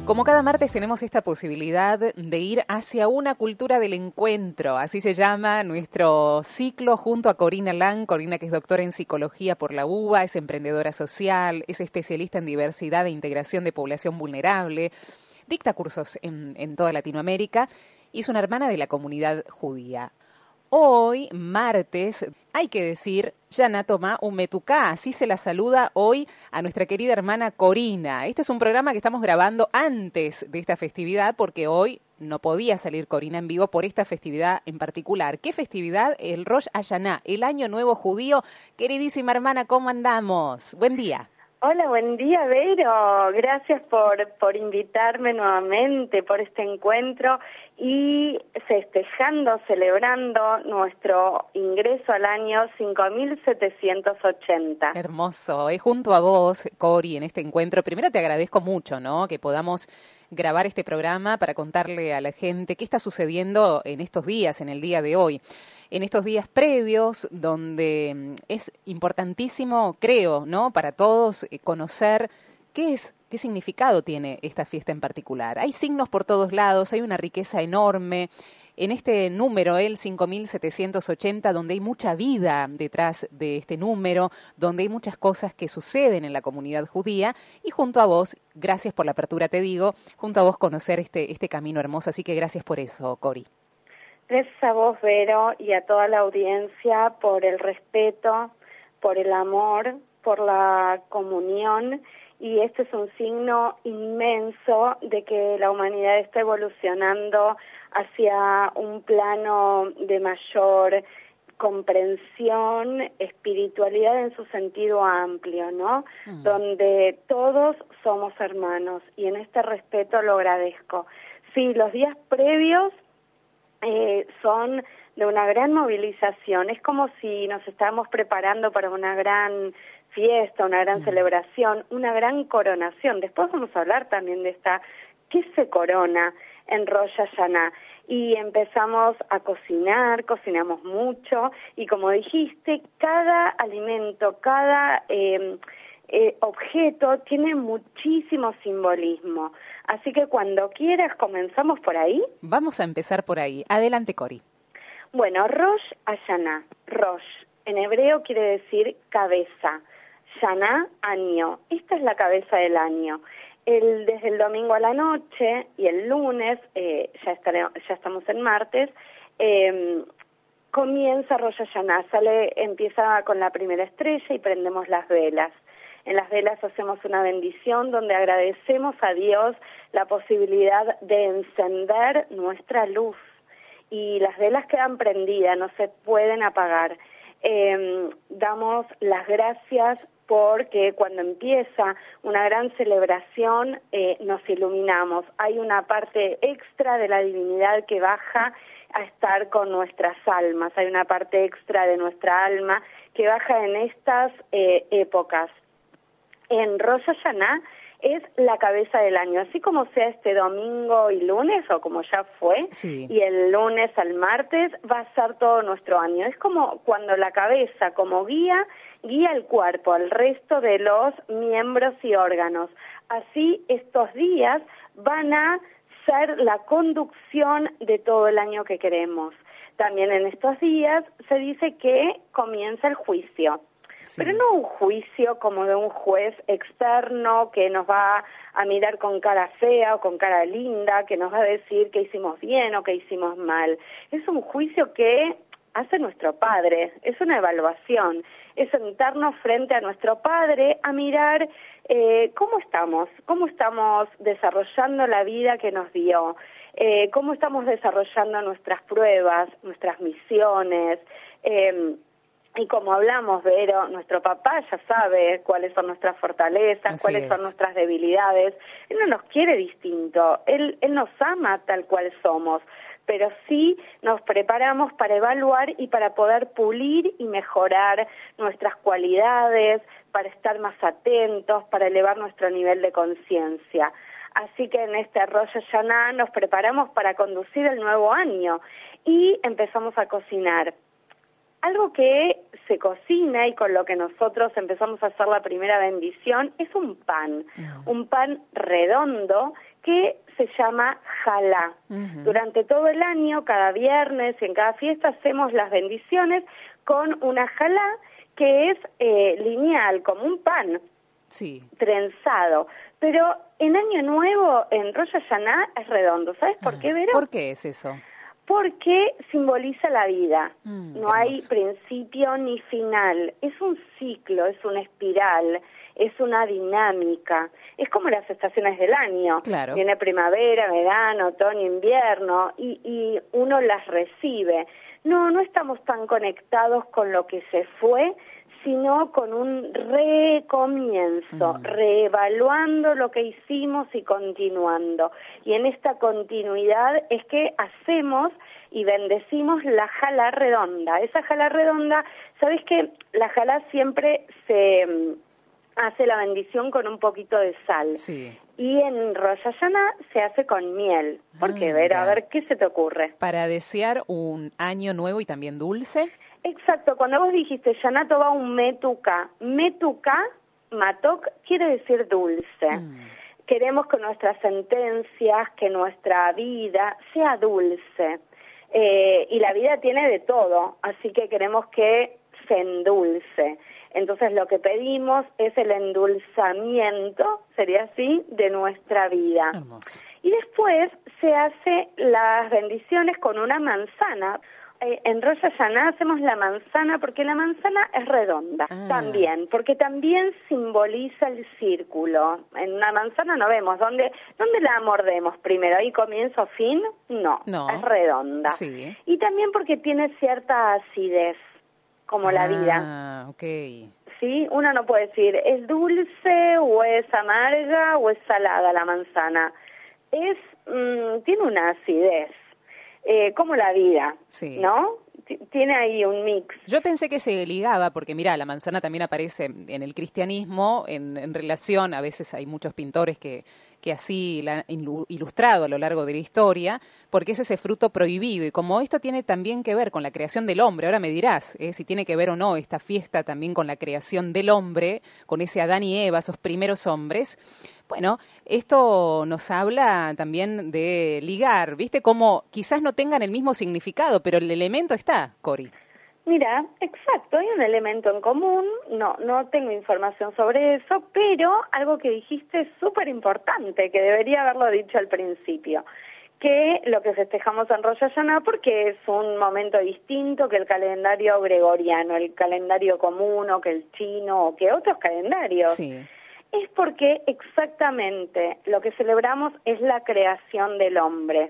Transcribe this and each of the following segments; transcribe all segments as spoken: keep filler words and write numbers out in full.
Como cada martes tenemos esta posibilidad de ir hacia una cultura del encuentro, así se llama nuestro ciclo junto a Corina Lang. Corina, que es doctora en psicología por la U B A, es emprendedora social, es especialista en diversidad e integración de población vulnerable, dicta cursos en, en toda Latinoamérica y es una hermana de la comunidad judía. Hoy, martes, hay que decir, Yana Tomá Umetuká, así se la saluda hoy a nuestra querida hermana Corina. Este es un programa que estamos grabando antes de esta festividad porque hoy no podía salir Corina en vivo por esta festividad en particular. ¿Qué festividad? El Rosh Hashaná, el Año Nuevo Judío. Queridísima hermana, ¿cómo andamos? Buen día. Hola, buen día, Vero. Gracias por, por invitarme nuevamente por este encuentro y festejando, celebrando nuestro ingreso al año cinco mil setecientos ochenta. Hermoso. Es junto a vos, Cori, en este encuentro. Primero te agradezco mucho, ¿no?, que podamos grabar este programa para contarle a la gente qué está sucediendo en estos días, en el día de hoy. En estos días previos, donde es importantísimo, creo, ¿no?, para todos conocer qué es, qué significado tiene esta fiesta en particular. Hay signos por todos lados, hay una riqueza enorme en este número, el cinco mil setecientos ochenta, donde hay mucha vida detrás de este número, donde hay muchas cosas que suceden en la comunidad judía, y junto a vos, gracias por la apertura, te digo, junto a vos conocer este, este camino hermoso, así que gracias por eso, Cori. Gracias a vos, Vero, y a toda la audiencia por el respeto, por el amor, por la comunión, y este es un signo inmenso de que la humanidad está evolucionando hacia un plano de mayor comprensión, espiritualidad en su sentido amplio, ¿no? Mm. Donde todos somos hermanos, y en este respeto lo agradezco. Sí, los días previos Eh, son de una gran movilización. Es como si nos estábamos preparando para una gran fiesta, una gran mm. celebración, una gran coronación. Después vamos a hablar también de esta, ¿qué se corona en Rosh Hashaná? Y empezamos a cocinar, cocinamos mucho, y como dijiste, cada alimento, cada eh, eh, objeto tiene muchísimo simbolismo. Así que cuando quieras, ¿comenzamos por ahí? Vamos a empezar por ahí. Adelante, Cori. Bueno, Rosh Hashaná. Rosh, en hebreo quiere decir cabeza. Shaná, año. Esta es la cabeza del año. El, desde el domingo a la noche y el lunes, eh, ya, estaré, ya estamos en martes, eh, comienza Rosh Hashaná. Sale, empieza con la primera estrella y prendemos las velas. En las velas hacemos una bendición donde agradecemos a Dios la posibilidad de encender nuestra luz. Y las velas quedan prendidas, no se pueden apagar. Eh, damos las gracias porque cuando empieza una gran celebración eh, nos iluminamos. Hay una parte extra de la divinidad que baja a estar con nuestras almas. Hay una parte extra de nuestra alma que baja en estas eh, épocas. En Rosh Hashaná es la cabeza del año, así como sea este domingo y lunes, o como ya fue, sí. Y el lunes al martes va a ser todo nuestro año. Es como cuando la cabeza, como guía, guía el cuerpo, al resto de los miembros y órganos. Así estos días van a ser la conducción de todo el año que queremos. También en estos días se dice que comienza el juicio. Sí. Pero no un juicio como de un juez externo que nos va a mirar con cara fea o con cara linda, que nos va a decir que hicimos bien o que hicimos mal. Es un juicio que hace nuestro Padre, es una evaluación, es sentarnos frente a nuestro Padre a mirar eh, cómo estamos, cómo estamos desarrollando la vida que nos dio, eh, cómo estamos desarrollando nuestras pruebas, nuestras misiones, eh, y como hablamos, Vero, nuestro papá ya sabe cuáles son nuestras fortalezas, Así cuáles es. son nuestras debilidades. Él no nos quiere distinto, él, él nos ama tal cual somos, pero sí nos preparamos para evaluar y para poder pulir y mejorar nuestras cualidades, para estar más atentos, para elevar nuestro nivel de conciencia. Así que en este Rosh Hashaná nos preparamos para conducir el nuevo año y empezamos a cocinar. Algo que se cocina y con lo que nosotros empezamos a hacer la primera bendición es un pan, uh-huh. un pan redondo que se llama jalá. Uh-huh. Durante todo el año, cada viernes, en cada fiesta, hacemos las bendiciones con una jalá que es eh, lineal, como un pan, sí, trenzado. Pero en Año Nuevo, en Rosh Hashanah, es redondo. ¿Sabes por qué, Vero? ¿Por qué es eso? Porque simboliza la vida. Mm, no hay principio ni final. Es un ciclo, es una espiral, es una dinámica. Es como las estaciones del año. Claro. Viene primavera, verano, otoño, invierno, y, y uno las recibe. No, no estamos tan conectados con lo que se fue, sino con un recomienzo, mm. reevaluando lo que hicimos y continuando. Y en esta continuidad es que hacemos y bendecimos la jalá redonda. Esa jalá redonda, ¿sabes qué? La jalá siempre se um, hace la bendición con un poquito de sal. Sí. Y en Rosh Hashanah se hace con miel. ¿Por ah, qué, Vera? A ver, ¿qué se te ocurre? Para desear un año nuevo y también dulce. Exacto, cuando vos dijiste Shana Tova un metuka, metuka, matok, quiere decir dulce. Mm. Queremos que nuestras sentencias, que nuestra vida sea dulce. Eh, y la vida tiene de todo, así que queremos que se endulce. Entonces lo que pedimos es el endulzamiento, sería así, de nuestra vida. Hermoso. Y después se hace las bendiciones con una manzana. En Rosh Hashanah hacemos la manzana porque la manzana es redonda ah. también, porque también simboliza el círculo. En una manzana no vemos dónde dónde la mordemos primero, ahí comienzo, fin, no, no. es redonda. Sí. Y también porque tiene cierta acidez, como ah, la vida. Ah, okay. Sí, uno no puede decir es dulce o es amarga o es salada la manzana. Es mmm, tiene una acidez. Eh, como la vida, sí. ¿no? T- tiene ahí un mix. Yo pensé que se ligaba, porque mira, la manzana también aparece en el cristianismo, en, en relación, a veces hay muchos pintores que, que así la han ilustrado a lo largo de la historia, porque es ese fruto prohibido, y como esto tiene también que ver con la creación del hombre, ahora me dirás eh, si tiene que ver o no esta fiesta también con la creación del hombre, con ese Adán y Eva, esos primeros hombres. Bueno, esto nos habla también de ligar, ¿viste? Como quizás no tengan el mismo significado, pero el elemento está, Cori. Mira, exacto, hay un elemento en común, no no tengo información sobre eso, pero algo que dijiste es súper importante, que debería haberlo dicho al principio, que lo que festejamos en Rosh Hashanah, porque es un momento distinto que el calendario gregoriano, el calendario común, o que el chino, o que otros calendarios. Sí. Es porque exactamente lo que celebramos es la creación del hombre.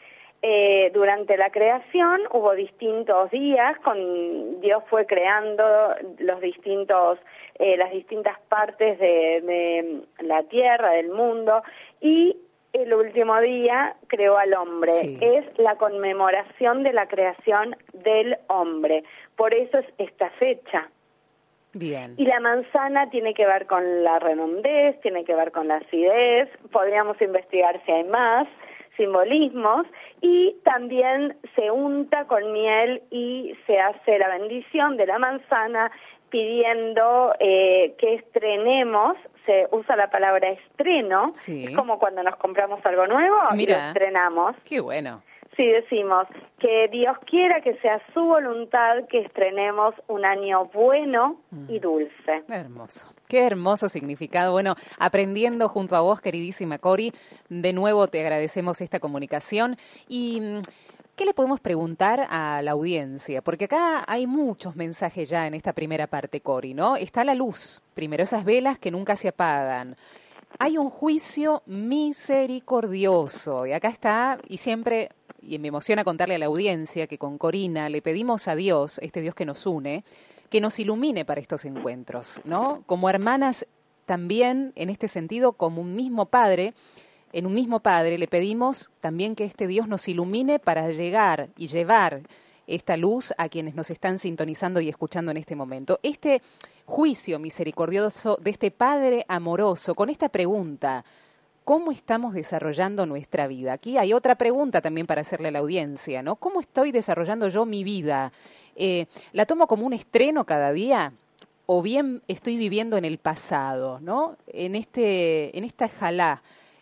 Eh, durante la creación hubo distintos días, con Dios fue creando los distintos, eh, las distintas partes de, de la tierra, del mundo, y el último día creó al hombre. Sí. Es la conmemoración de la creación del hombre. Por eso es esta fecha. Bien. Y la manzana tiene que ver con la redondez, tiene que ver con la acidez, podríamos investigar si hay más simbolismos, y también se unta con miel y se hace la bendición de la manzana pidiendo eh, que estrenemos, se usa la palabra estreno, sí. Es como cuando nos compramos algo nuevo. Mira, y lo estrenamos. Qué bueno. Sí, decimos que Dios quiera que sea su voluntad que estrenemos un año bueno y dulce. Hermoso. Qué hermoso significado. Bueno, aprendiendo junto a vos, queridísima Cori, de nuevo te agradecemos esta comunicación. ¿Y qué le podemos preguntar a la audiencia? Porque acá hay muchos mensajes ya en esta primera parte, Cori, ¿no? Está la luz, primero esas velas que nunca se apagan. Hay un juicio misericordioso, y acá está, y siempre... Y me emociona contarle a la audiencia que con Corina le pedimos a Dios, este Dios que nos une, que nos ilumine para estos encuentros, ¿no? Como hermanas también, en este sentido, como un mismo Padre, en un mismo Padre le pedimos también que este Dios nos ilumine para llegar y llevar esta luz a quienes nos están sintonizando y escuchando en este momento. Este juicio misericordioso de este Padre amoroso, con esta pregunta: ¿cómo estamos desarrollando nuestra vida? Aquí hay otra pregunta también para hacerle a la audiencia, ¿no? ¿Cómo estoy desarrollando yo mi vida? Eh, ¿La tomo como un estreno cada día? ¿O bien estoy viviendo en el pasado, ¿no? En este, en esta jalá,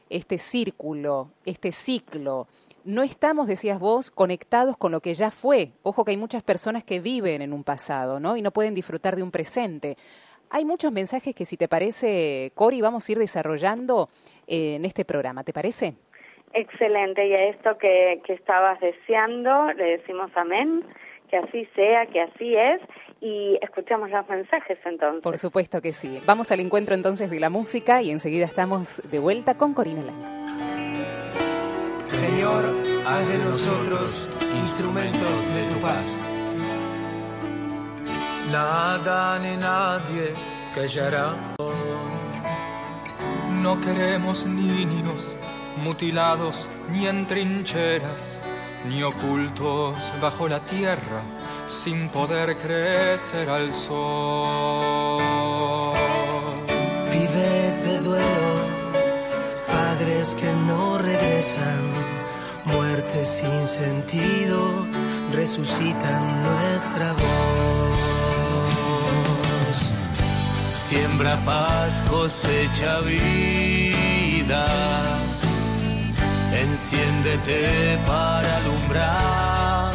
este círculo, este ciclo. No estamos, decías vos, conectados con lo que ya fue. Ojo que hay muchas personas que viven en un pasado, ¿no? Y no pueden disfrutar de un presente. Hay muchos mensajes que, si te parece, Cori, vamos a ir desarrollando eh, en este programa. ¿Te parece? Excelente. Y a esto que, que estabas deseando, le decimos amén, que así sea, que así es. Y escuchamos los mensajes entonces. Por supuesto que sí. Vamos al encuentro entonces de la música y enseguida estamos de vuelta con Corina Lang. Señor, haz de nosotros instrumentos de tu paz. Nada ni nadie callará. No queremos niños mutilados ni en trincheras, ni ocultos bajo la tierra, sin poder crecer al sol. Vives de duelo, padres que no regresan, muertes sin sentido, resucitan nuestra voz. Siembra paz, cosecha vida, enciéndete para alumbrar.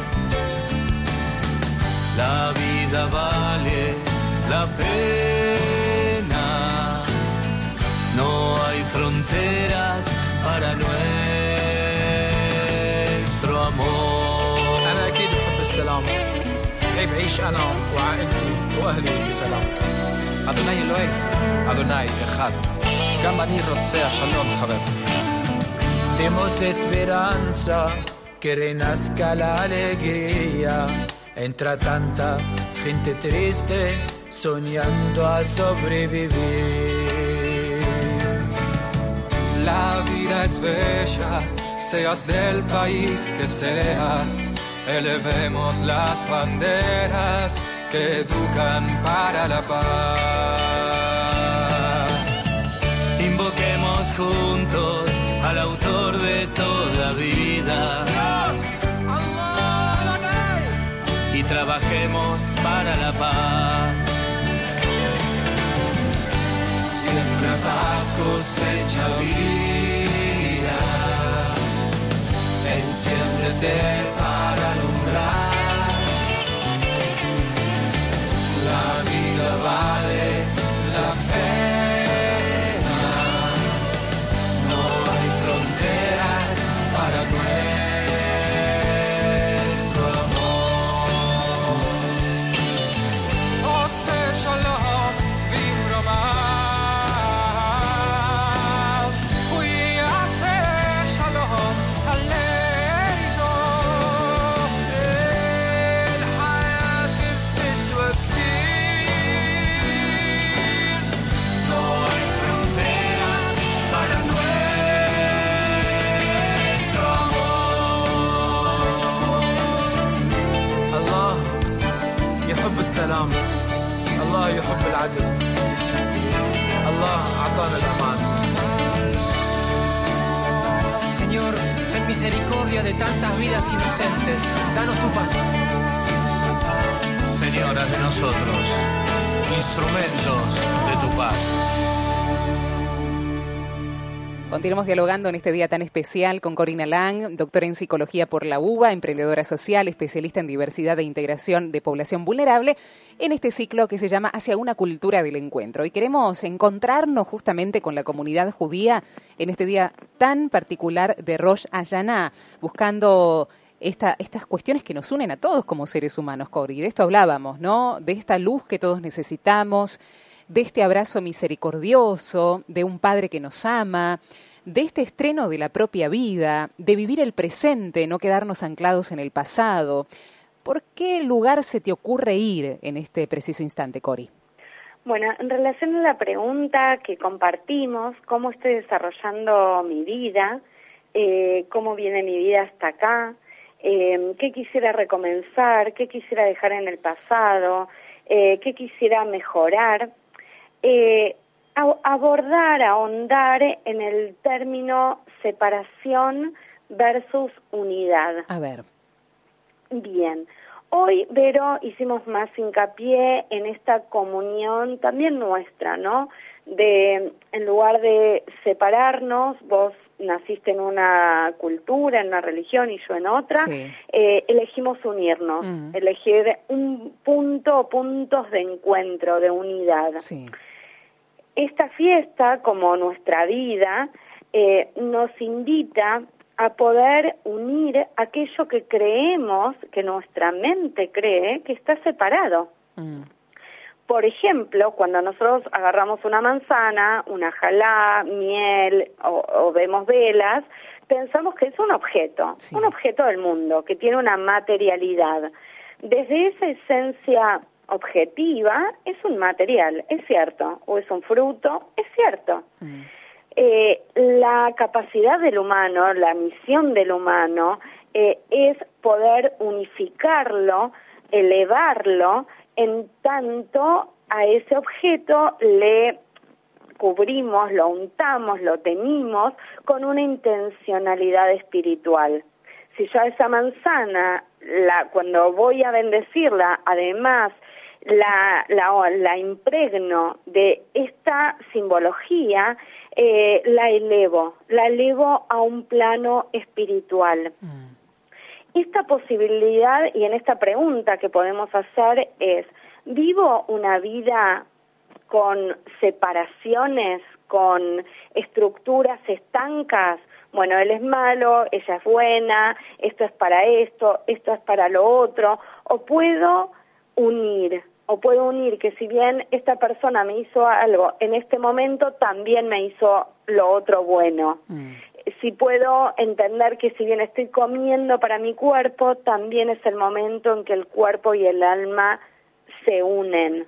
La vida vale la pena, no hay fronteras para nuestro amor. أنا أكيد بحب السلام، بحب أعيش أنا وعائلتي وأهلي بسلام. אדוני אלוהי, אדוני אחד, גם אני רוצה שלום חבר. Demos esperanza, que renazca la alegría, entre tanta gente triste, soñando a sobrevivir. La vida es bella, seas del país que seas, elevemos las banderas que educan para la paz. Invoquemos juntos al autor de toda vida y trabajemos para la paz. Siembra paz, cosecha vida, enciéndete para alumbrar. La vida vale la pena, no hay fronteras para nuestro amor. עושה שלום במרומיו, הוא יעשה שלום עלינו. الحياة بتسوى كتير, No hay fronteras para nuestro amor. الله يحب السلام، الله يحب العدل، الله أعطانا الأمان. Señor, ten misericordia de tantas vidas inocentes. Danos tu paz. Señor, haz de nosotros instrumentos de tu paz. Continuamos dialogando en este día tan especial con Corina Lang, doctora en psicología por la U B A, emprendedora social, especialista en diversidad e integración de población vulnerable, en este ciclo que se llama Hacia una cultura del encuentro. Y queremos encontrarnos justamente con la comunidad judía en este día tan particular de Rosh Hashanah, buscando esta, estas cuestiones que nos unen a todos como seres humanos, Cori. De esto hablábamos, ¿no? De esta luz que todos necesitamos, de este abrazo misericordioso, de un Padre que nos ama, de este estreno de la propia vida, de vivir el presente, no quedarnos anclados en el pasado. ¿Por qué lugar se te ocurre ir en este preciso instante, Cori? Bueno, en relación a la pregunta que compartimos, cómo estoy desarrollando mi vida, eh, cómo viene mi vida hasta acá, eh, qué quisiera recomenzar, qué quisiera dejar en el pasado, eh, qué quisiera mejorar, Eh, abordar, ahondar en el término separación versus unidad. A ver. Bien. Hoy, Vero, hicimos más hincapié en esta comunión también nuestra, ¿no? de, en lugar de separarnos, vos naciste en una cultura, en una religión y yo en otra, sí. eh, elegimos unirnos, mm. elegir un punto o puntos de encuentro, de unidad. Sí. Esta fiesta, como nuestra vida, eh, nos invita a poder unir aquello que creemos, que nuestra mente cree que está separado. Mm. Por ejemplo, cuando nosotros agarramos una manzana, una jalá, miel o, o vemos velas, pensamos que es un objeto, sí. un objeto del mundo, que tiene una materialidad. Desde esa esencia objetiva es un material, es cierto, o es un fruto, es cierto. Mm. Eh, la capacidad del humano, la misión del humano, eh, es poder unificarlo, elevarlo, en tanto a ese objeto le cubrimos, lo untamos, lo teñimos con una intencionalidad espiritual. Si yo a esa manzana, la, cuando voy a bendecirla, además la, la, la impregno de esta simbología, eh, la elevo, la elevo a un plano espiritual. Mm. Esta posibilidad y en esta pregunta que podemos hacer es, ¿vivo una vida con separaciones, con estructuras estancas? Bueno, él es malo, ella es buena, esto es para esto, esto es para lo otro. O puedo unir, o puedo unir que si bien esta persona me hizo algo, en este momento también me hizo lo otro bueno. Mm. Si puedo entender que si bien estoy comiendo para mi cuerpo, también es el momento en que el cuerpo y el alma se unen.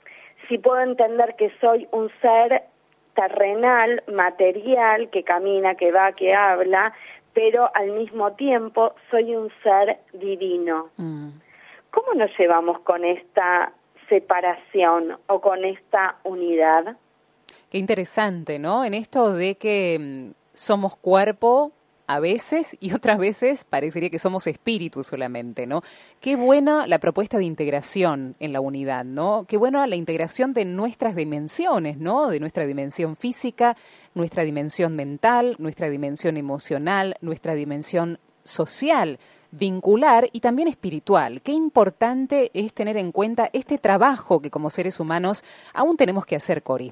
Si puedo entender que soy un ser terrenal, material, que camina, que va, que habla, pero al mismo tiempo soy un ser divino. Mm. ¿Cómo nos llevamos con esta separación o con esta unidad? Qué interesante, ¿no? En esto de que somos cuerpo a veces y otras veces parecería que somos espíritu solamente, ¿no? Qué buena la propuesta de integración en la unidad, ¿no? Qué buena la integración de nuestras dimensiones, ¿no? De nuestra dimensión física, nuestra dimensión mental, nuestra dimensión emocional, nuestra dimensión social, vincular y también espiritual. Qué importante es tener en cuenta este trabajo que como seres humanos aún tenemos que hacer, Cori.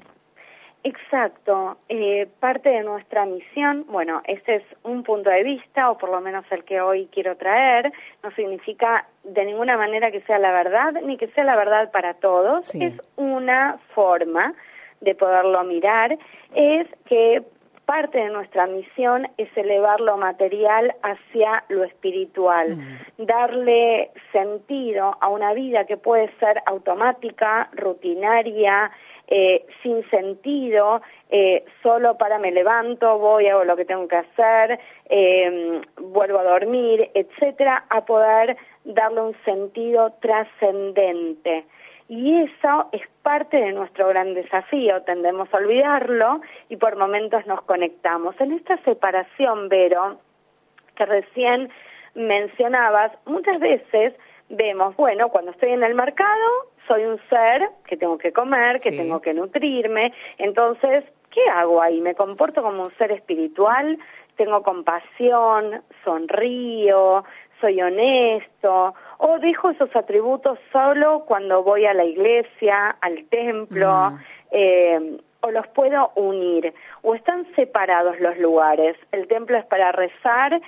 Exacto. Eh, parte de nuestra misión, bueno, ese es un punto de vista, o por lo menos el que hoy quiero traer, no significa de ninguna manera que sea la verdad, ni que sea la verdad para todos, sí. Es una forma de poderlo mirar, es que parte de nuestra misión es elevar lo material hacia lo espiritual, mm. darle sentido a una vida que puede ser automática, rutinaria, Eh, sin sentido, eh, solo para me levanto, voy, hago lo que tengo que hacer, eh, vuelvo a dormir, etcétera, a poder darle un sentido trascendente. Y eso es parte de nuestro gran desafío, tendemos a olvidarlo y por momentos nos conectamos. En esta separación, Vero, que recién mencionabas, muchas veces vemos, bueno, cuando estoy en el mercado, soy un ser que tengo que comer, que sí. tengo que nutrirme, entonces, ¿qué hago ahí? ¿Me comporto como un ser espiritual? ¿Tengo compasión? ¿Sonrío? ¿Soy honesto? ¿O dejo esos atributos solo cuando voy a la iglesia, al templo? Mm. Eh, ¿O los puedo unir? ¿O están separados los lugares? El templo es para rezar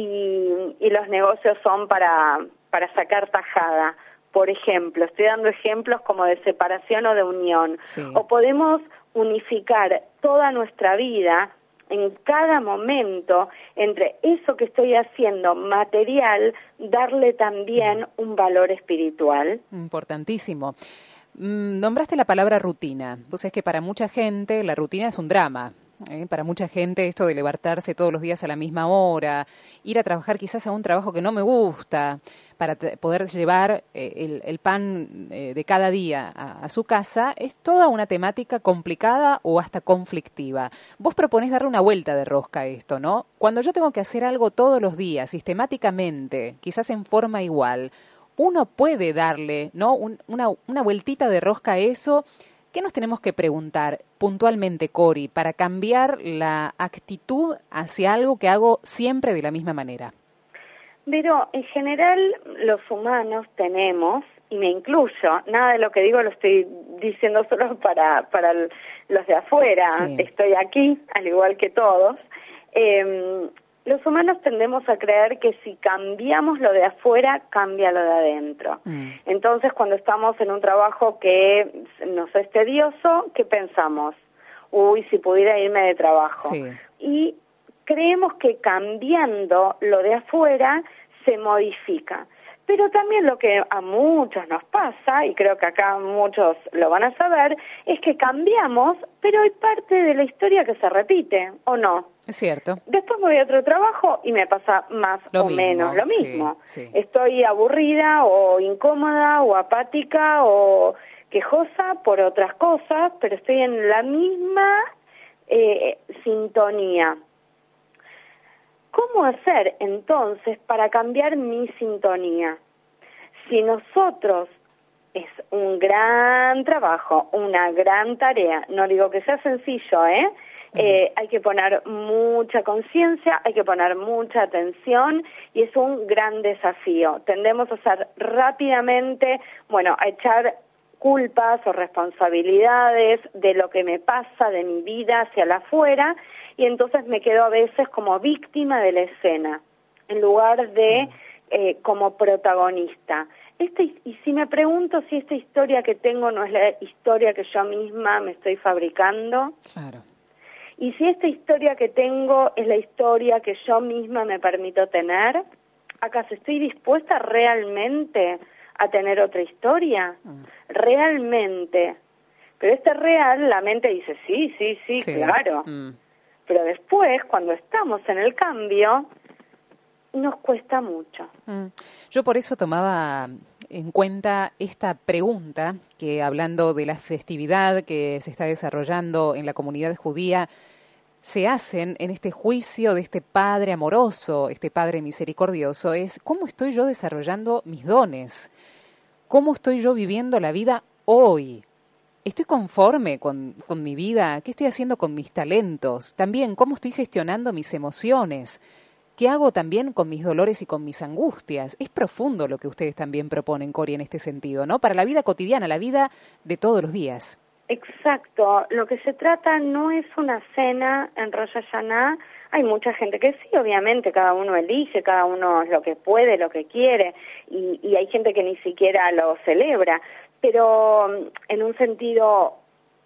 y, y los negocios son para, para sacar tajada. Por ejemplo, estoy dando ejemplos como de separación o de unión. Sí. O podemos unificar toda nuestra vida en cada momento entre eso que estoy haciendo material, darle también un valor espiritual. Importantísimo. Mm, nombraste la palabra rutina. Vos sabés que para mucha gente la rutina es un drama. ¿Eh? Para mucha gente esto de levantarse todos los días a la misma hora, ir a trabajar quizás a un trabajo que no me gusta, para t- poder llevar eh, el, el pan eh, de cada día a, a su casa, es toda una temática complicada o hasta conflictiva. Vos proponés darle una vuelta de rosca a esto, ¿no? Cuando yo tengo que hacer algo todos los días, sistemáticamente, quizás en forma igual, uno puede darle, ¿no? Un, una, una vueltita de rosca a eso, ¿Qué nos tenemos que preguntar puntualmente, Cori, para cambiar la actitud hacia algo que hago siempre de la misma manera? Pero en general los humanos tenemos, y me incluyo, nada de lo que digo lo estoy diciendo solo para, para los de afuera, sí. Estoy aquí, al igual que todos, eh, los humanos tendemos a creer que si cambiamos lo de afuera, cambia lo de adentro. Mm. Entonces, cuando estamos en un trabajo que nos es tedioso, ¿qué pensamos? Uy, si pudiera irme de trabajo. Sí. Y creemos que cambiando lo de afuera se modifica. Pero también lo que a muchos nos pasa, y creo que acá muchos lo van a saber, es que cambiamos, pero hay parte de la historia que se repite, ¿o no? Es cierto. Después voy a otro trabajo y me pasa más lo o mismo, menos lo mismo. Sí, sí. Estoy aburrida o incómoda o apática o quejosa por otras cosas, pero estoy en la misma eh, sintonía. ¿Cómo hacer entonces para cambiar mi sintonía? Si nosotros, es un gran trabajo, una gran tarea, no digo que sea sencillo, ¿eh? Eh, hay que poner mucha conciencia, hay que poner mucha atención y es un gran desafío. Tendemos a hacer rápidamente, bueno, a echar culpas o responsabilidades de lo que me pasa, de mi vida hacia la afuera, y entonces me quedo a veces como víctima de la escena, en lugar de eh, como protagonista. Este, y si me pregunto si esta historia que tengo no es la historia que yo misma me estoy fabricando, claro. Y si esta historia que tengo es la historia que yo misma me permito tener, ¿acaso estoy dispuesta realmente a tener otra historia? Mm. Realmente. Pero este real, la mente dice, sí, sí, sí, sí. claro. Mm. Pero después, cuando estamos en el cambio, nos cuesta mucho. Mm. Yo por eso tomaba en cuenta esta pregunta que, hablando de la festividad que se está desarrollando en la comunidad judía, se hacen en este juicio de este Padre amoroso, este Padre misericordioso, es ¿cómo estoy yo desarrollando mis dones? ¿Cómo estoy yo viviendo la vida hoy? ¿Estoy conforme con, con mi vida? ¿Qué estoy haciendo con mis talentos? También, ¿cómo estoy gestionando mis emociones? ¿Qué hago también con mis dolores y con mis angustias? Es profundo lo que ustedes también proponen, Cori, en este sentido, ¿no? Para la vida cotidiana, la vida de todos los días. Exacto. Lo que se trata no es una cena en Rosh Hashanah. Hay mucha gente que sí, obviamente, cada uno elige, cada uno es lo que puede, lo que quiere, y, y hay gente que ni siquiera lo celebra. Pero en un sentido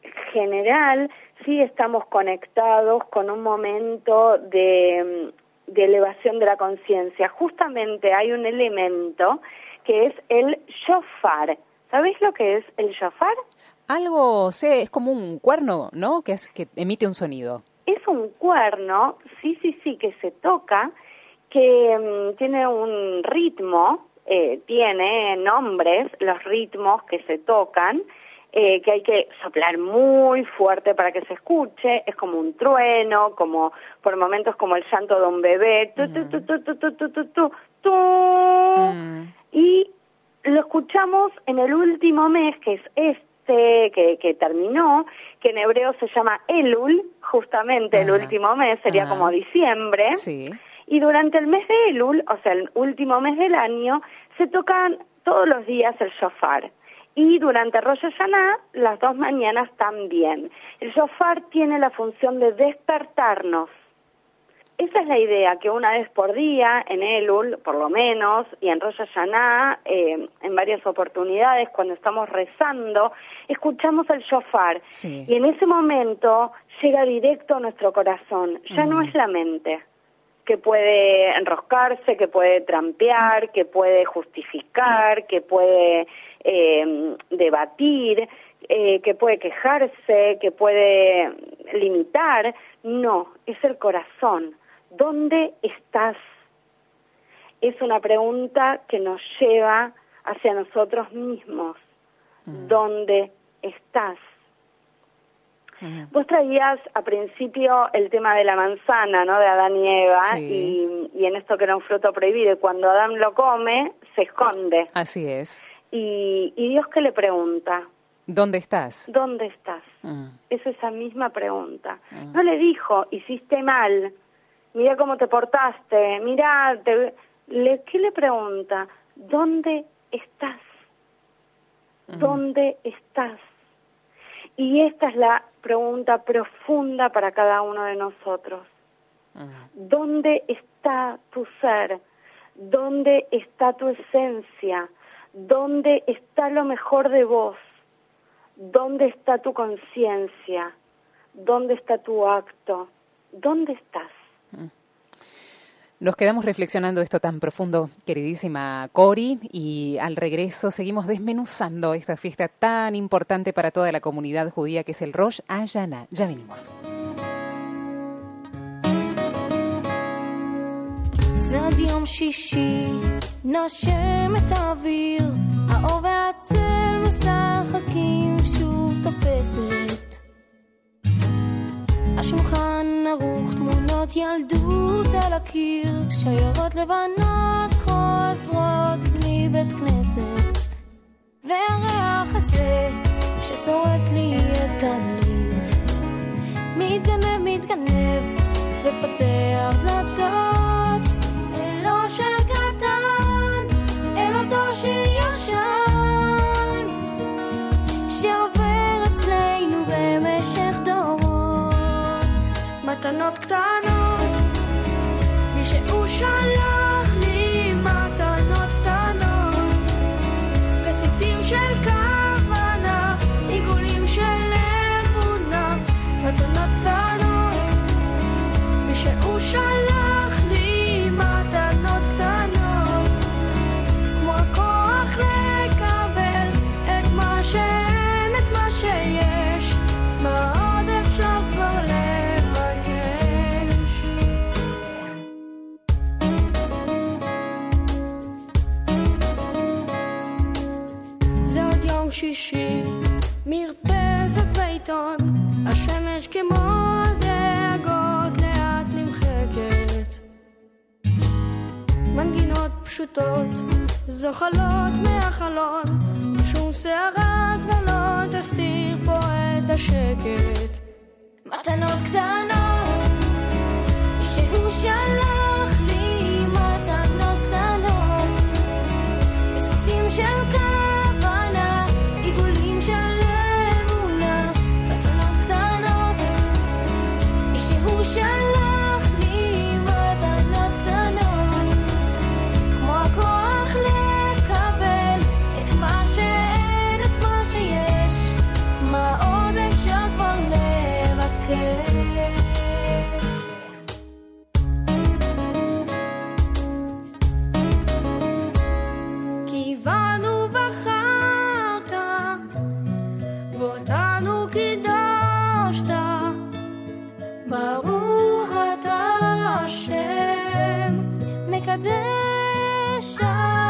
general sí estamos conectados con un momento de, de elevación de la conciencia. Justamente hay un elemento que es el shofar. ¿Sabéis lo que es el shofar? Algo, sé, es como un cuerno, ¿no? Que, es, que emite un sonido. Es un cuerno, sí, sí, sí, que se toca, que um, tiene un ritmo. Eh, tiene nombres, los ritmos que se tocan, eh, que hay que soplar muy fuerte para que se escuche, es como un trueno, como por momentos como el llanto de un bebé, tu, tu, tu, tu, tu, tu, tu, tu, tu, tu. Mm. Y lo escuchamos en el último mes, que es este, que, que terminó, que en hebreo se llama Elul, justamente Ajá. el último mes, sería Ajá. como diciembre. Sí. Y durante el mes de Elul, o sea, el último mes del año, se tocan todos los días el shofar. Y durante Rosh Hashanah, las dos mañanas también. El shofar tiene la función de despertarnos. Esa es la idea, que una vez por día, en Elul, por lo menos, y en Rosh Hashanah, eh, en varias oportunidades, cuando estamos rezando, escuchamos el shofar. Sí. Y en ese momento llega directo a nuestro corazón. Ya mm. no es la mente que puede enroscarse, que puede trampear, que puede justificar, que puede eh, debatir, eh, que puede quejarse, que puede limitar. No, es el corazón. ¿Dónde estás? Es una pregunta que nos lleva hacia nosotros mismos. Mm. ¿Dónde estás? Uh-huh. Vos traías a principio el tema de la manzana, ¿no? De Adán y Eva, sí. y, y en esto que era un fruto prohibido, y cuando Adán lo come, se esconde. Así es. Y, y Dios, ¿qué le pregunta? ¿Dónde estás? ¿Dónde estás? Mm. Es esa misma pregunta. Mm. No le dijo, hiciste mal, mira cómo te portaste, mira, te... le... ¿qué le pregunta? ¿Dónde estás? Mm. ¿Dónde estás? Y esta es la pregunta profunda para cada uno de nosotros. Mm. ¿Dónde está tu ser? ¿Dónde está tu esencia? ¿Dónde está lo mejor de vos? ¿Dónde está tu conciencia? ¿Dónde está tu acto? ¿Dónde estás? Nos quedamos reflexionando esto tan profundo, queridísima Cori, y al regreso seguimos desmenuzando esta fiesta tan importante para toda la comunidad judía que es el Rosh Hashanah. Ya venimos. זה עוד יום שישי, נושם את האוויר, האור והצל משחקים, שוב תופסת השולחן ערוך, תמונות ילדות על הקיר, שיירות לבנות חוזרות מבית כנסת, והריח הזה ששורט לי את הלב מתגנב, מתגנב ופותח דלתות אל אושר קטן, אל אותו שישן שעובר אצלנו במשך דורות, מתנות קטנות מישהו שלח לי, מתנות קטנות, רסיסים של כוונה, עיגולים של אמונה, מתנות קטנות מישהו שלח לי, מתנות קטנות, כמו הכוח לקבל את מה שאין, את מה שיש, מה עוד אפשר כבר לבקש. זה עוד יום שישי, מרפסת ועיתון, השמש כמו דאגות לאט נמחקת, מנגינות פשוטות זוחלות מהחלון, שום שערה כבר לא תסתיר פה את השקט, מתנות קטנות שהוא שלח לי, מתנות קטנות, רסיסים של כוונה, עיגולים של אמונה, מתנות קטנות שהוא שלח לי, מתנות קטנות, כמו הכוח לקבל את מה שאין, את מה שיש, מה עוד אפשר כבר לבקש. כי באנו בחרת ואותנו קידשת, ברוך אתה השם מקדש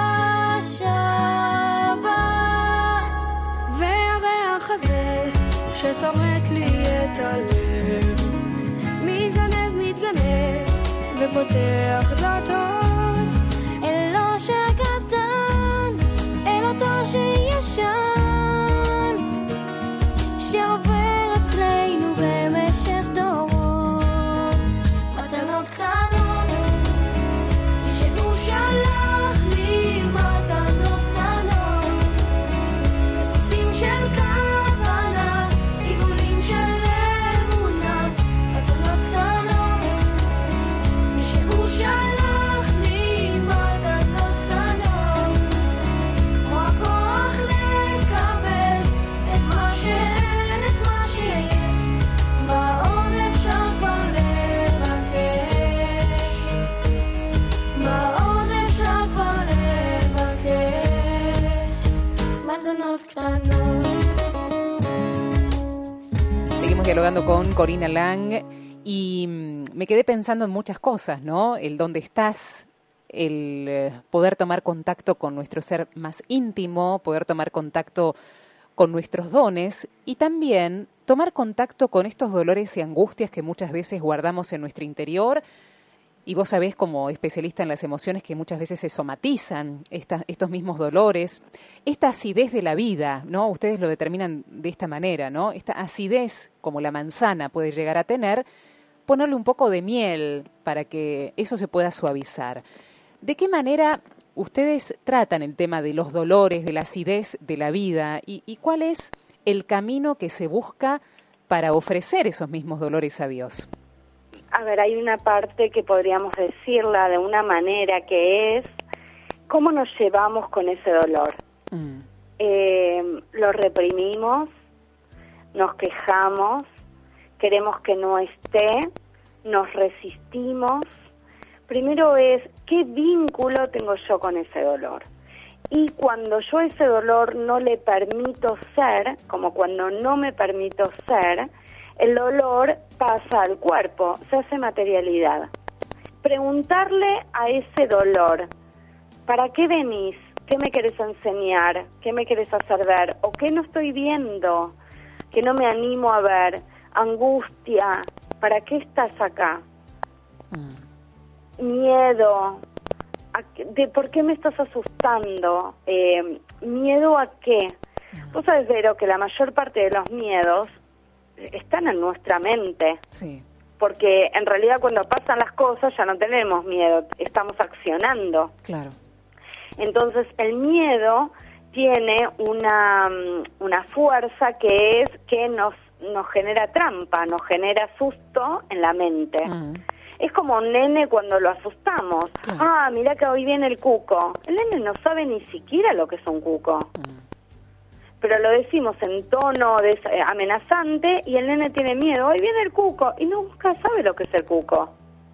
השבת, והריח הזה ששורט לי את הלב מתגנב, מתגנב ופותח דלתות אל אושר קטן, אל אותו שישן שעובר אצלנו במשך דורות, מתנות קטנות שהוא שלח לי, מתנות קטנות, רסיסים של כוונה, עיגולים של אמונה, מתנות קטנות שהוא שלח לי, מתנות קטנות, כמו הכוח לקבל את מה שאין, את מה שיש, מה עוד אפשר כבר לבקש, מה עוד אפשר כבר לבקש, מתנות קטנות. Seguimos dialogando con Corina Lang y mm, me quedé pensando en muchas cosas, ¿no? El dónde estás, el eh, poder tomar contacto con nuestro ser más íntimo, poder tomar contacto con nuestros dones y también tomar contacto con estos dolores y angustias que muchas veces guardamos en nuestro interior y vos sabés como especialista en las emociones que muchas veces se somatizan esta, estos mismos dolores, esta acidez de la vida, ¿no? Ustedes lo determinan de esta manera, ¿no? Esta acidez, como la manzana puede llegar a tener, ponerle un poco de miel para que eso se pueda suavizar. ¿De qué manera ustedes tratan el tema de los dolores, de la acidez de la vida y, y cuál es el camino que se busca para ofrecer esos mismos dolores a Dios? A ver, hay una parte que podríamos decirla de una manera que es cómo nos llevamos con ese dolor. Mm. Eh, lo reprimimos, nos quejamos, queremos que no esté, nos resistimos. Primero es, ¿qué vínculo tengo yo con ese dolor? Y cuando yo ese dolor no le permito ser, como cuando no me permito ser, el dolor pasa al cuerpo, se hace materialidad. Preguntarle a ese dolor, ¿para qué venís? ¿Qué me querés enseñar? ¿Qué me querés hacer ver? ¿O qué no estoy viendo? ¿Que no me animo a ver? Angustia, ¿para qué estás acá? Mm. Miedo, ¿a qué, de por qué me estás asustando? Eh, ¿Miedo a qué? Mm. Vos sabés, Vero, que la mayor parte de los miedos están en nuestra mente. Sí. Porque en realidad cuando pasan las cosas ya no tenemos miedo, estamos accionando. Claro. Entonces el miedo tiene una, una fuerza que es que nos, nos genera trampa, nos genera susto en la mente. Mm. Es como un nene cuando lo asustamos. Claro. Ah, mirá que hoy viene el cuco. El nene no sabe ni siquiera lo que es un cuco. Mm. Pero lo decimos en tono de, eh, amenazante y el nene tiene miedo. Hoy viene el cuco y nunca sabe lo que es el cuco.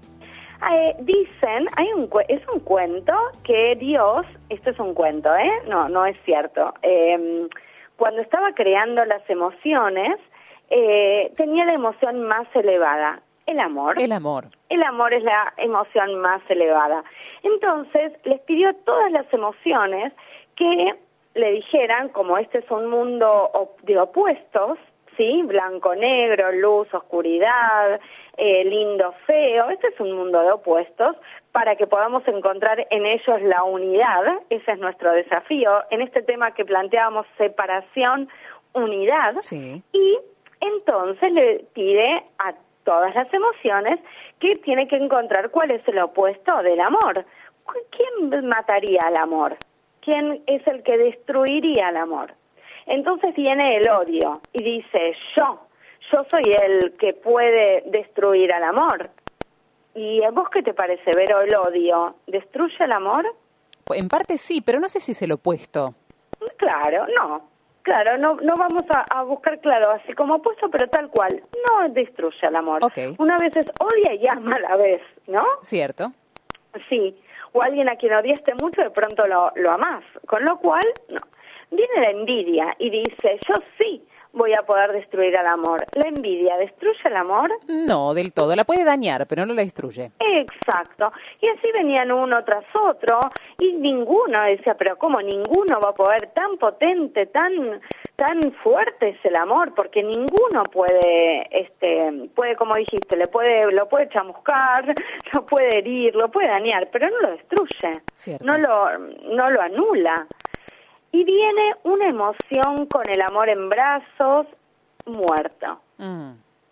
Eh, dicen, hay un es un cuento que Dios, esto es un cuento, ¿eh? No, no es cierto. Eh, cuando estaba creando las emociones, eh, tenía la emoción más elevada, el amor. El amor. El amor es la emoción más elevada. Entonces, les pidió todas las emociones que le dijeran, como este es un mundo de opuestos, ¿sí? Blanco, negro, luz, oscuridad, eh, lindo, feo, este es un mundo de opuestos, para que podamos encontrar en ellos la unidad, ese es nuestro desafío, en este tema que planteábamos separación, unidad, sí. Y entonces le pide a todas las emociones que tiene que encontrar cuál es el opuesto del amor. ¿Quién mataría al amor? ¿Quién es el que destruiría el amor? Entonces viene el odio y dice, yo, yo soy el que puede destruir al amor. ¿Y a vos qué te parece, Vero, el odio? ¿Destruye el amor? En parte sí, pero no sé si es el opuesto. Claro, no. Claro, no no vamos a, a buscar, claro, así como opuesto, pero tal cual. No destruye el amor. Okay. Una vez es odia y ama a la vez, ¿no? Cierto. Sí. O alguien a quien odiaste mucho, de pronto lo, lo amás. Con lo cual, no. Viene la envidia y dice, yo sí voy a poder destruir al amor. ¿La envidia destruye el amor? No, del todo. La puede dañar, pero no la destruye. Exacto. Y así venían uno tras otro y ninguno decía, pero ¿cómo ninguno va a poder? Tan potente, tan tan fuerte es el amor, porque ninguno puede, este, puede, como dijiste, le puede, lo puede chamuscar, lo puede herir, lo puede dañar, pero no lo destruye. Cierto. No lo, no lo anula. Y viene una emoción con el amor en brazos, muerto. Mm.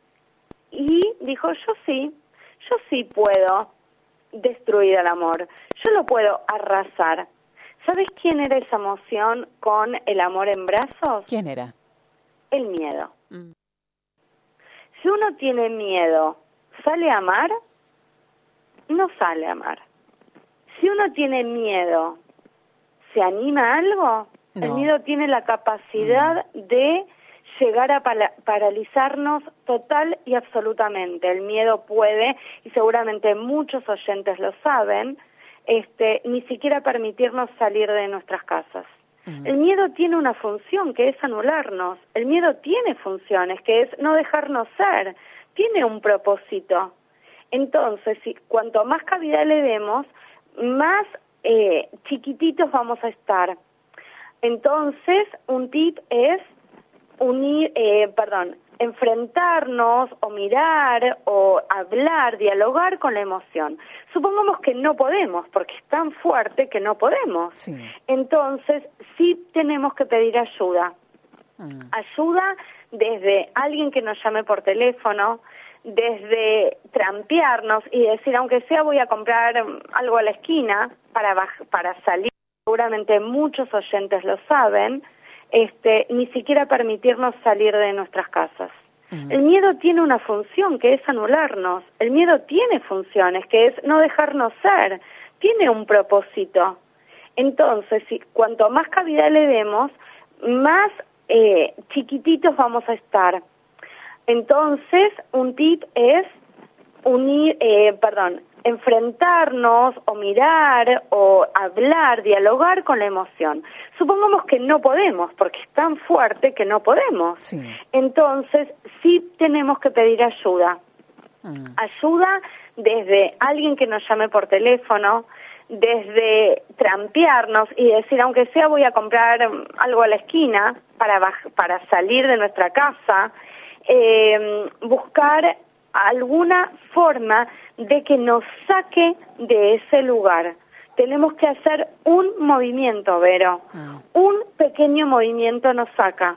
Y dijo, yo sí, yo sí puedo destruir el amor, yo lo puedo arrasar. ¿Sabes quién era esa emoción con el amor en brazos? ¿Quién era? El miedo. Mm. Si uno tiene miedo, ¿sale a amar? No sale a amar. Si uno tiene miedo, ¿se anima a algo? No. El miedo tiene la capacidad mm. de llegar a pala- paralizarnos total y absolutamente. El miedo puede, y seguramente muchos oyentes lo saben, este, ni siquiera permitirnos salir de nuestras casas. Mm. El miedo tiene una función, que es anularnos. El miedo tiene funciones, que es no dejarnos ser. Tiene un propósito. Entonces, si, cuanto más cabida le demos, más eh, chiquititos vamos a estar. Entonces, un tip es unir, eh, perdón, enfrentarnos o mirar o hablar, dialogar con la emoción. Supongamos que no podemos, porque es tan fuerte que no podemos. Sí. Entonces, sí tenemos que pedir ayuda. Mm. Ayuda desde alguien que nos llame por teléfono, desde trampearnos y decir, aunque sea voy a comprar algo a la esquina para, para salir, seguramente muchos oyentes lo saben, este, ni siquiera permitirnos salir de nuestras casas. Uh-huh. El miedo tiene una función que es anularnos, el miedo tiene funciones que es no dejarnos ser, tiene un propósito. Entonces, si, cuanto más cavidad le demos, más eh, chiquititos vamos a estar. Entonces, un tip es unir, eh, perdón, enfrentarnos o mirar o hablar, dialogar con la emoción. Supongamos que no podemos, porque es tan fuerte que no podemos. Sí. Entonces, sí tenemos que pedir ayuda. Mm. Ayuda desde alguien que nos llame por teléfono, desde trampearnos y decir, aunque sea voy a comprar algo a la esquina para, para salir de nuestra casa, eh, buscar alguna forma de que nos saque de ese lugar. Tenemos que hacer un movimiento, Vero. Mm. Un pequeño movimiento nos saca.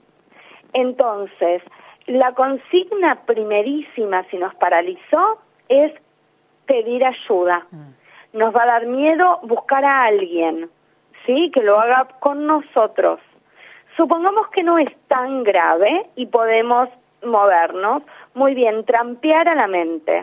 Entonces, la consigna primerísima, si nos paralizó, es pedir ayuda. Mm. Nos va a dar miedo buscar a alguien, ¿sí? Que lo haga con nosotros. Supongamos que no es tan grave y podemos movernos. Muy bien, trampear a la mente.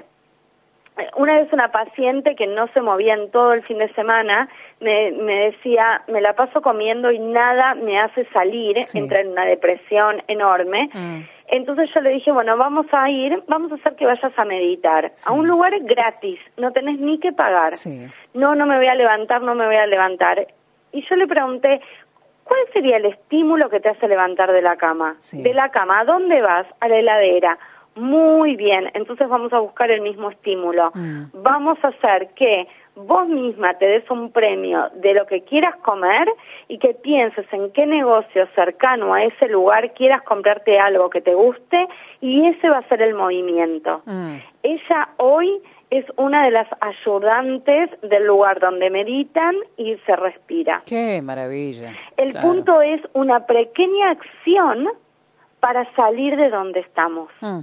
Una vez una paciente que no se movía en todo el fin de semana me, me decía, me la paso comiendo y nada me hace salir, sí. Entra en una depresión enorme. Mm. Entonces yo le dije, bueno, vamos a ir, vamos a hacer que vayas a meditar, sí. A un lugar gratis, no tenés ni que pagar. Sí. No, no me voy a levantar, no me voy a levantar. Y yo le pregunté, ¿cuál sería el estímulo que te hace levantar de la cama? Sí. De la cama, ¿a dónde vas? A la heladera. Muy bien, entonces vamos a buscar el mismo estímulo. Mm. Vamos a hacer que vos misma te des un premio de lo que quieras comer y que pienses en qué negocio cercano a ese lugar quieras comprarte algo que te guste y ese va a ser el movimiento. Mm. Ella hoy es una de las ayudantes del lugar donde meditan y se respira. ¡Qué maravilla! El claro. punto es una pequeña acción para salir de donde estamos. Mm.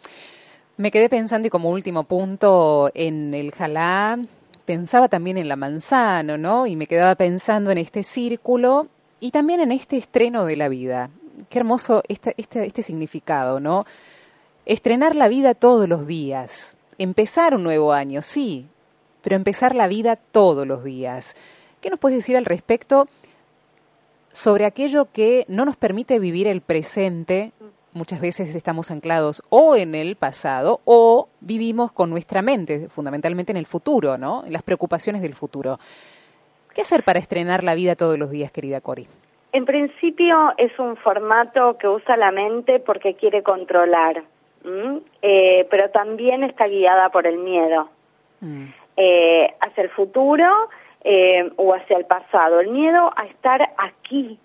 Me quedé pensando, y como último punto, en el jalá, pensaba también en la manzana, ¿no? Y me quedaba pensando en este círculo y también en este estreno de la vida. Qué hermoso este, este, este significado, ¿no? Estrenar la vida todos los días. Empezar un nuevo año, sí, pero empezar la vida todos los días. ¿Qué nos puedes decir al respecto sobre aquello que no nos permite vivir el presente? Muchas veces estamos anclados o en el pasado o vivimos con nuestra mente, fundamentalmente en el futuro, ¿no? En las preocupaciones del futuro. ¿Qué hacer para estrenar la vida todos los días, querida Cori? En principio es un formato que usa la mente porque quiere controlar, ¿Mm? eh, pero también está guiada por el miedo. Mm. Eh, hacia el futuro eh, o hacia el pasado. El miedo a estar aquí.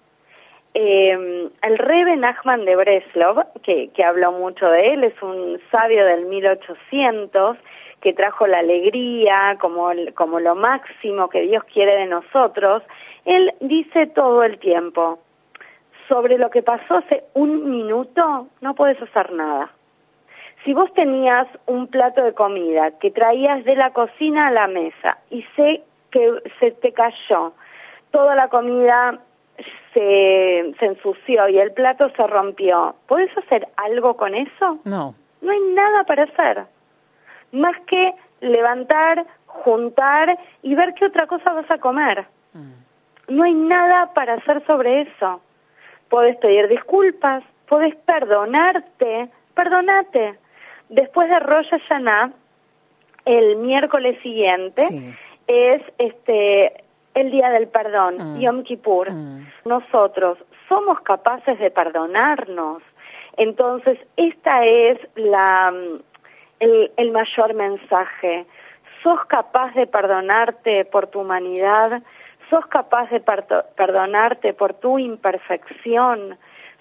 Eh, el Rebbe Nachman de Breslov, que, que habló mucho de él, es un sabio del mil ochocientos que trajo la alegría como, como lo máximo que Dios quiere de nosotros. Él dice todo el tiempo, sobre lo que pasó hace un minuto no puedes hacer nada. Si vos tenías un plato de comida que traías de la cocina a la mesa y sé que se te cayó, toda la comida se, se ensució y el plato se rompió, ¿podés hacer algo con eso? No. No hay nada para hacer, más que levantar, juntar y ver qué otra cosa vas a comer. Mm. No hay nada para hacer sobre eso. Podés pedir disculpas, podés perdonarte, perdonate. Después de Rosh Hashanah, el miércoles siguiente, sí. es este el día del perdón, mm. Yom Kippur. Mm. Nosotros somos capaces de perdonarnos. Entonces, esta es la el, el mayor mensaje. ¿Sos capaz de perdonarte por tu humanidad? ¿Sos capaz de per- perdonarte por tu imperfección?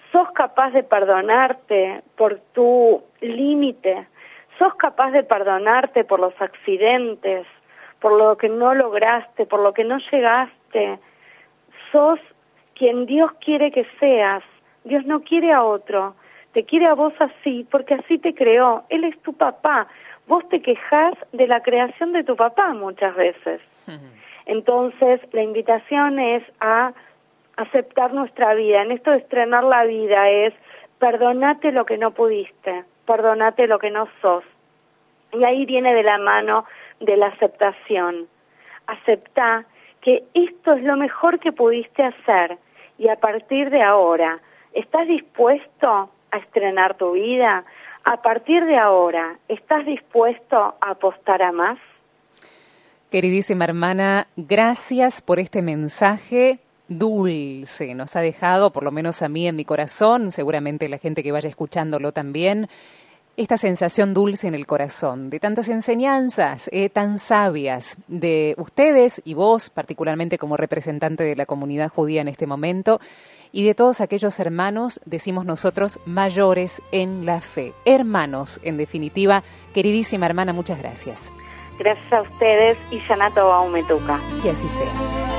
sos capaz de perdonarte por tu límite, sos capaz de perdonarte por los accidentes, por lo que no lograste, por lo que no llegaste, sos quien Dios quiere que seas. Dios no quiere a otro, te quiere a vos así, porque así te creó. Él es tu papá. Vos te quejás de la creación de tu papá muchas veces. Uh-huh. Entonces, la invitación es a aceptar nuestra vida. En esto de estrenar la vida es, perdonate lo que no pudiste, perdonate lo que no sos. Y ahí viene de la mano de la aceptación. Aceptá que esto es lo mejor que pudiste hacer y a partir de ahora, ¿estás dispuesto a estrenar tu vida? A partir de ahora, ¿estás dispuesto a apostar a más? Queridísima hermana, gracias por este mensaje dulce. Nos ha dejado, por lo menos a mí en mi corazón, seguramente la gente que vaya escuchándolo también, esta sensación dulce en el corazón, de tantas enseñanzas eh, tan sabias de ustedes y vos, particularmente como representante de la comunidad judía en este momento, y de todos aquellos hermanos, decimos nosotros, mayores en la fe. Hermanos, en definitiva. Queridísima hermana, muchas gracias. Gracias a ustedes y Shana Tova Umetuka. Que así sea.